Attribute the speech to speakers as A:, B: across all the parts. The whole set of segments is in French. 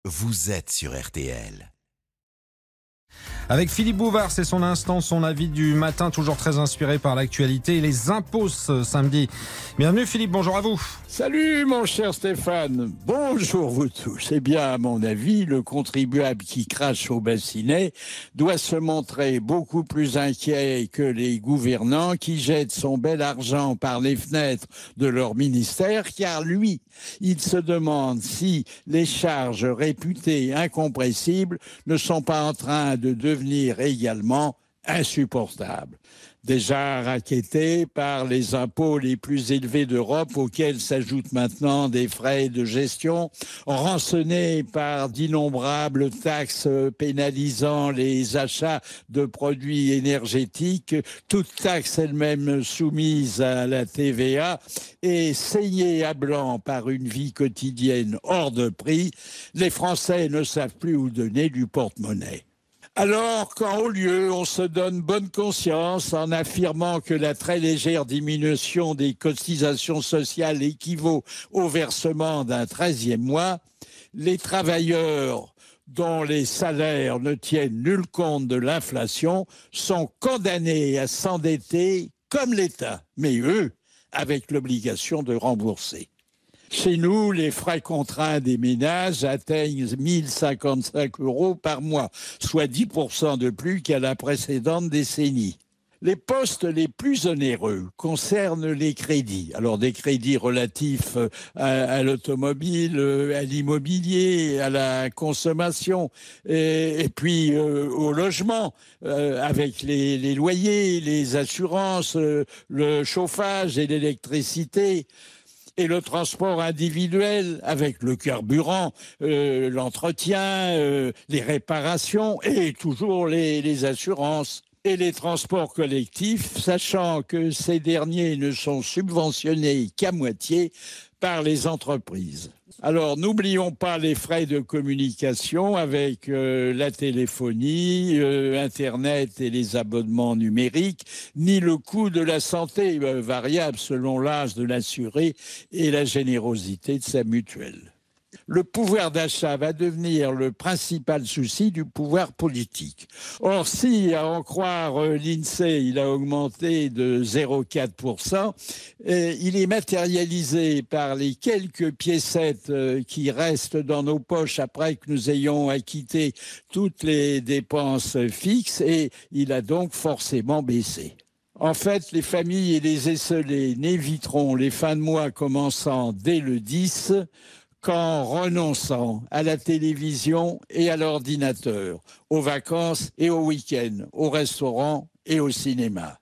A: vous êtes sur RTL.
B: Avec Philippe Bouvard, c'est son instant, son avis du matin, toujours très inspiré par l'actualité et les impôts ce samedi. Bienvenue Philippe, bonjour à vous.
C: Salut mon cher Stéphane, bonjour vous tous. Eh bien, à mon avis, le contribuable qui crache au bassinet doit se montrer beaucoup plus inquiet que les gouvernants qui jettent son bel argent par les fenêtres de leur ministère, car lui, il se demande si les charges réputées incompressibles ne sont pas en train de devenir également insupportables. Déjà racketté par les impôts les plus élevés d'Europe, auxquels s'ajoutent maintenant des frais de gestion, rançonné par d'innombrables taxes pénalisant les achats de produits énergétiques, toutes taxes elles-mêmes soumises à la TVA, et saigné à blanc par une vie quotidienne hors de prix, les Français ne savent plus où donner du porte-monnaie. Alors, quand au lieu on se donne bonne conscience en affirmant que la très légère diminution des cotisations sociales équivaut au versement d'un 13e mois, les travailleurs dont les salaires ne tiennent nul compte de l'inflation sont condamnés à s'endetter comme l'État, mais eux, avec l'obligation de rembourser. Chez nous, les frais contraints des ménages atteignent 1 055 € par mois, soit 10% de plus qu'à la précédente décennie. Les postes les plus onéreux concernent les crédits. Alors des crédits relatifs à l'automobile, à l'immobilier, à la consommation et puis au logement avec les loyers, les assurances, le chauffage et l'électricité. Et le transport individuel avec le carburant, l'entretien, les réparations et toujours les assurances. Et les transports collectifs, sachant que ces derniers ne sont subventionnés qu'à moitié par les entreprises. Alors, n'oublions pas les frais de communication avec la téléphonie, Internet et les abonnements numériques, ni le coût de la santé, variable selon l'âge de l'assuré et la générosité de sa mutuelle. Le pouvoir d'achat va devenir le principal souci du pouvoir politique. Or, si, à en croire l'INSEE, il a augmenté de 0,4%, il est matérialisé par les quelques piécettes qui restent dans nos poches après que nous ayons acquitté toutes les dépenses fixes et il a donc forcément baissé. En fait, les familles et les esseulés n'éviteront les fins de mois commençant dès le 10 qu'en renonçant à la télévision et à l'ordinateur, aux vacances et aux week-ends, au restaurant et au cinéma.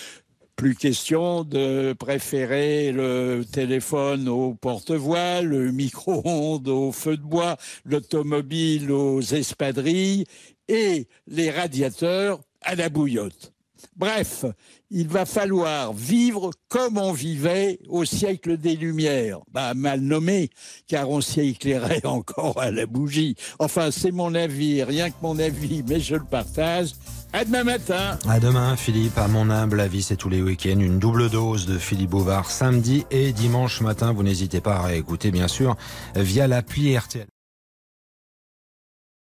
C: Plus question de préférer le téléphone au porte-voix, le micro-ondes au feu de bois, l'automobile aux espadrilles et les radiateurs à la bouillotte. Bref, il va falloir vivre comme on vivait au siècle des Lumières. Mal nommé, car on s'y éclairait encore à la bougie. Enfin, c'est mon avis, rien que mon avis, mais je le partage. À demain matin.
B: À demain Philippe, à mon humble avis, c'est tous les week-ends. Une double dose de Philippe Bouvard, samedi et dimanche matin. Vous n'hésitez pas à réécouter, bien sûr, via l'appli RTL.